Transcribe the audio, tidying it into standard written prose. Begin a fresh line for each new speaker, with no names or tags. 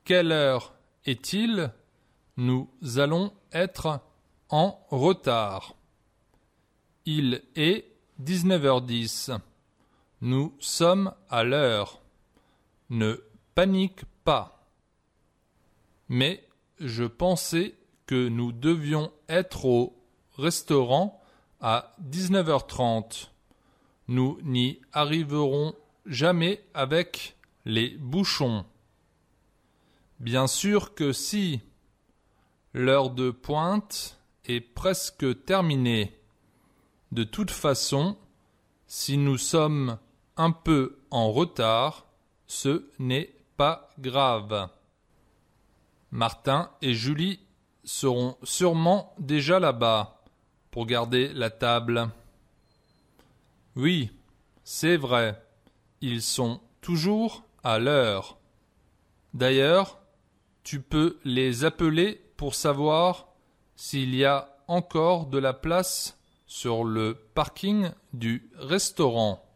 Quelle heure est-il? Nous allons être en retard. Il est 19h10. Nous sommes à l'heure. Ne panique pas. Mais je pensais que nous devions être au restaurant à 19h30. Nous n'y arriverons jamais avec les bouchons. Bien sûr que si. L'heure de pointe est presque terminée. De toute façon, si nous sommes un peu en retard, ce n'est pas grave. Martin et Julie seront sûrement déjà là-bas pour garder la table. Oui, c'est vrai, ils sont toujours à l'heure. D'ailleurs, tu peux les appeler pour savoir s'il y a encore de la place sur le parking du restaurant.